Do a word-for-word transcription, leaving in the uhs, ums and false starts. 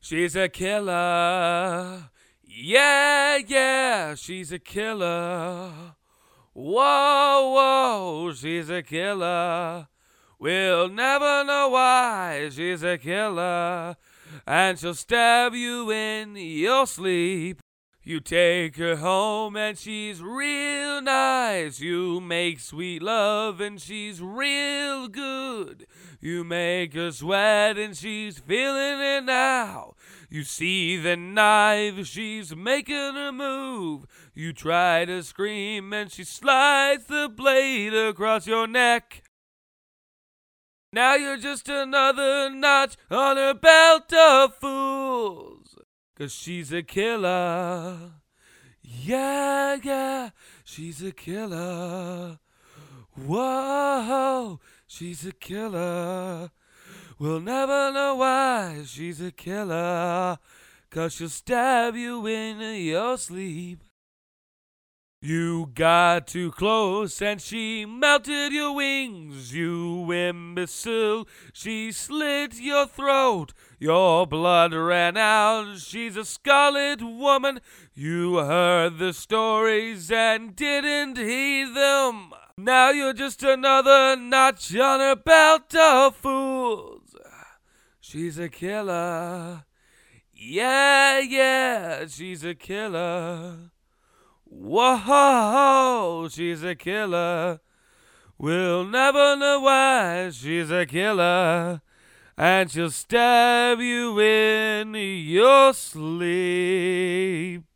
She's a killer. Yeah, yeah, she's a killer. Whoa, whoa, she's a killer. We'll never know why she's a killer. And she'll stab you in your sleep. You take her home and she's real nice. You make sweet love and she's real good. You make her sweat and she's feeling it now. You see the knife, she's making her move. You try to scream and she slides the blade across your neck. Now you're just another notch on her belt of fools. 'Cause she's a killer. Yeah, yeah, she's a killer. Whoa, she's a killer. We'll never know why she's a killer. 'Cause she'll stab you in your sleep. You got too close and she melted your wings, you imbecile. She slit your throat, your blood ran out. She's a scarlet woman. You heard the stories and didn't heed them. Now you're just another notch on her belt of fools. She's a killer. Yeah, yeah, she's a killer. Whoa, she's a killer. We'll never know why she's a killer. And she'll stab you in your sleep.